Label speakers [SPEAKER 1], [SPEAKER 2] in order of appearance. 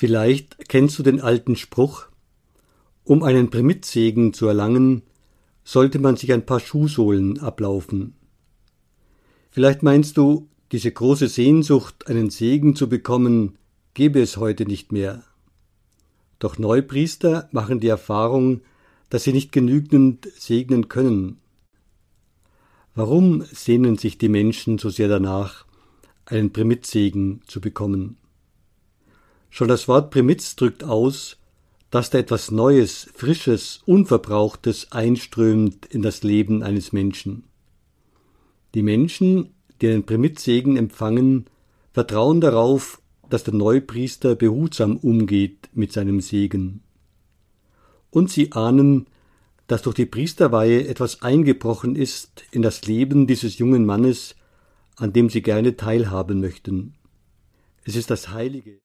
[SPEAKER 1] Vielleicht kennst du den alten Spruch: Um einen Primitzsegen zu erlangen, sollte man sich ein paar Schuhsohlen ablaufen. Vielleicht meinst du, diese große Sehnsucht, einen Segen zu bekommen, gäbe es heute nicht mehr. Doch Neupriester machen die Erfahrung, dass sie nicht genügend segnen können. Warum sehnen sich die Menschen so sehr danach, einen Primitzsegen zu bekommen? Schon das Wort Primitz drückt aus, dass da etwas Neues, Frisches, Unverbrauchtes einströmt in das Leben eines Menschen. Die Menschen, die einen Primitzsegen empfangen, vertrauen darauf, dass der Neupriester behutsam umgeht mit seinem Segen. Und sie ahnen, dass durch die Priesterweihe etwas eingebrochen ist in das Leben dieses jungen Mannes, an dem sie gerne teilhaben möchten. Es ist das Heilige.